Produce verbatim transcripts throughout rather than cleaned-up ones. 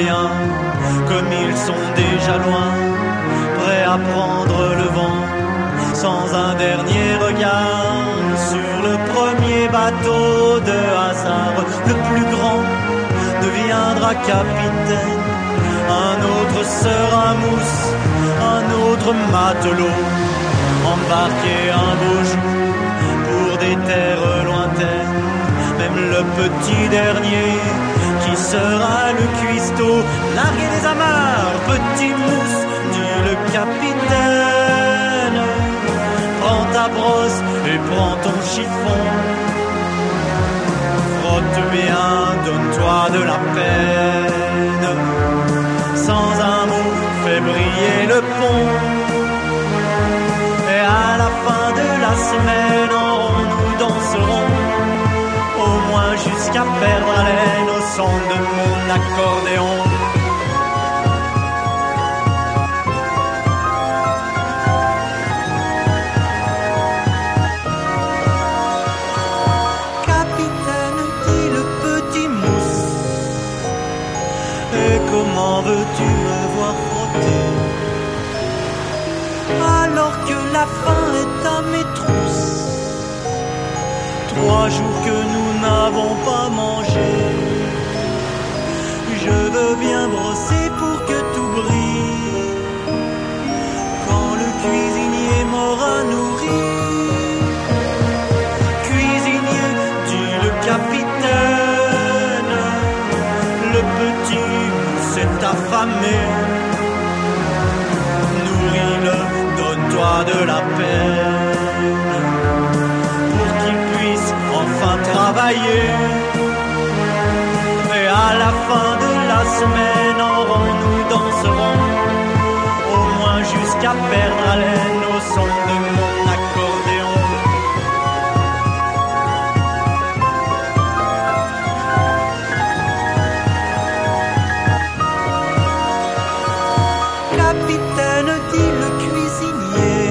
bien, comme ils sont déjà loin, prêts à prendre le vent, sans un dernier regard sur le premier bateau de hasard. Le plus grand deviendra capitaine, un autre sera mousse, un autre matelot, embarqué un beau jour pour des terres lointaines. Même le petit dernier qui sera le cuistot, larguez les amarres, petit mousse, dit le capitaine. Prends ta brosse et prends ton chiffon, frotte bien, donne-toi de la peine. Sans un mot, fais briller le pont. Et à la fin de la semaine, en rond, nous danserons, au moins jusqu'à perdre haleine au son de mon accordéon. Capitaine, dit le petit mousse, et comment veux-tu me voir frotter alors que la faim est à mes trousses? Trois jours que nous n'avons pas mangé, je veux bien brosser pour que tout brille. Quand le cuisinier m'aura nourri, cuisinier, dit le capitaine, le petit s'est affamé. Nourris-le, donne-toi de la peine, enfin travailler. Et à la fin de la semaine, en rond, nous danserons, au moins jusqu'à perdre haleine au son de mon accordéon. Capitaine, dit le cuisinier,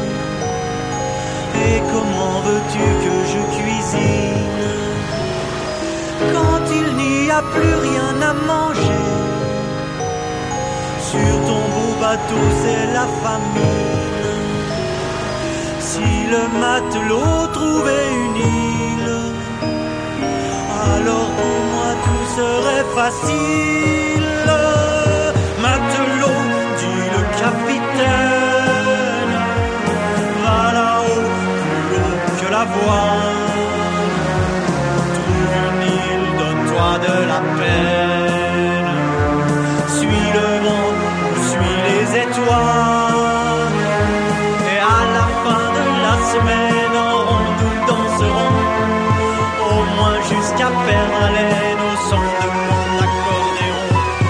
et comment veux-tu que je cuisine quand il n'y a plus rien à manger? Sur ton beau bateau, c'est la famine. Si le matelot trouvait une île, alors pour moi tout serait facile. Matelot, dit le capitaine, va là-haut, plus haut que la voile. Trouve une île, donne-toi de la peine. Suis le vent, suis les étoiles. Et à la fin de la semaine, en rond, nous danserons, au moins jusqu'à perdre haleine au son de mon accordéon.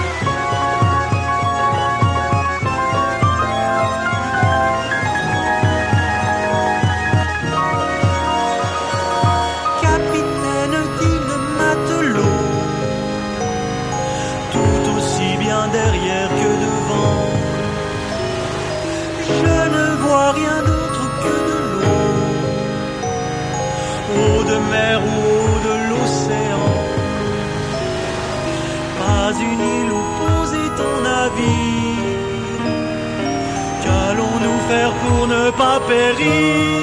Capitaine, dit le matelot, Tout aussi bien derrière que devant, je ne vois rien d'autre que de l'eau, eau de mer ou eau de l'océan. Pas une île où poser ton navire. Qu'allons-nous faire pour ne pas périr?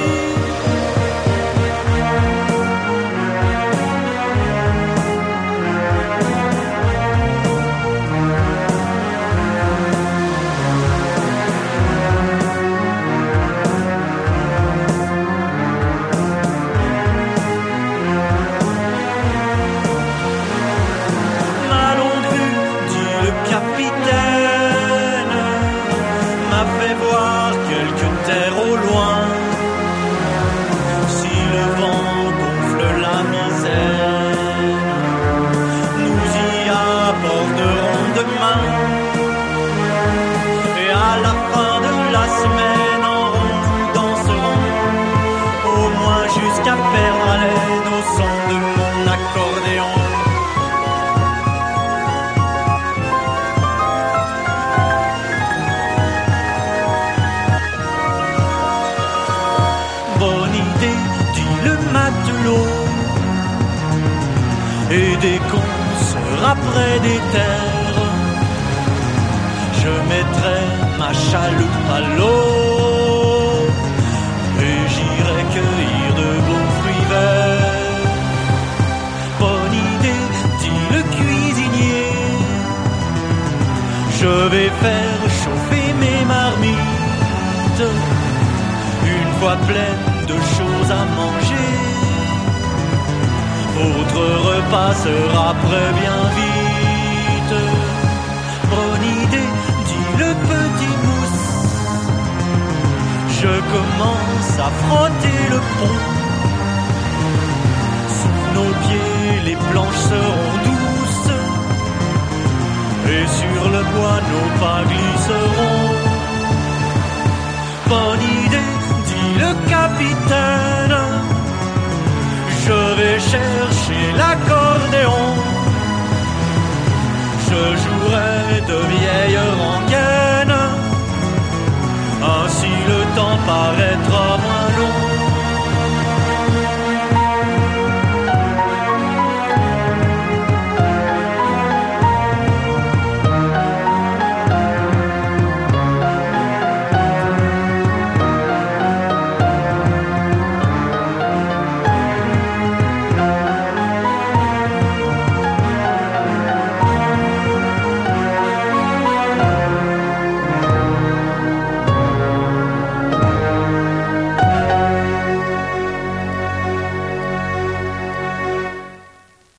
Ma longue vue, dit le capitaine, m'a fait voir quelques terres au loin. Si le vent gonfle la misère, nous y apporterons demain. Et à la fin de la semaine, en rond, nous danserons, au moins jusqu'à perdre haleine au son de mon accordéon. Bonne idée, dit le matelot. Et dès qu'on sera près des terres, Je vais faire chauffer mes marmites, une fois pleines de choses à manger. Votre repas sera prêt bien vite. Bonne idée, dit le petit mousse. Je commence à frotter le pont. Sous nos pieds, les planches seront douces, et sur le bois, nos pas glisseront. Bonne idée, dit le capitaine. Je vais chercher l'accordéon. Je jouerai de vieilles